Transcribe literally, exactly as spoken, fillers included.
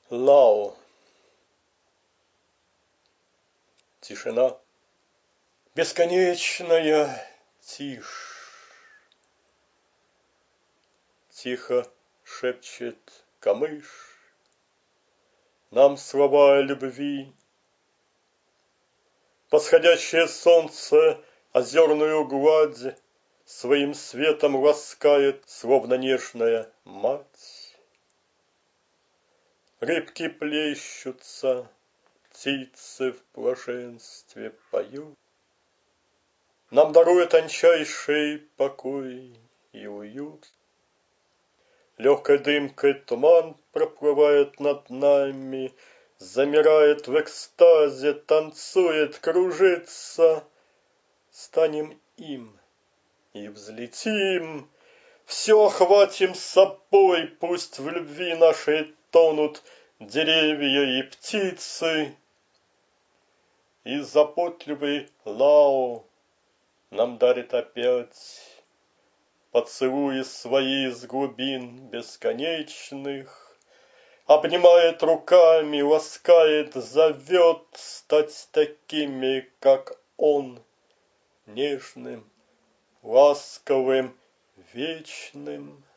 Лао. Тишина. Бесконечная тишь. Тихо шепчет камыш нам слова любви. Восходящее солнце озерную гладь своим светом ласкает, словно нежная мать. Рыбки плещутся, птицы в блаженстве поют. Нам дарует тончайший покой и уют. Легкой дымкой туман проплывает над нами, замирает в экстазе, танцует, кружится. Станем им и взлетим, все охватим собой, пусть в любви нашей тонут деревья и птицы. И заботливый Лао нам дарит опять поцелуи свои из глубин бесконечных, обнимает руками, ласкает, зовет стать такими, как он, нежным, ласковым, вечным.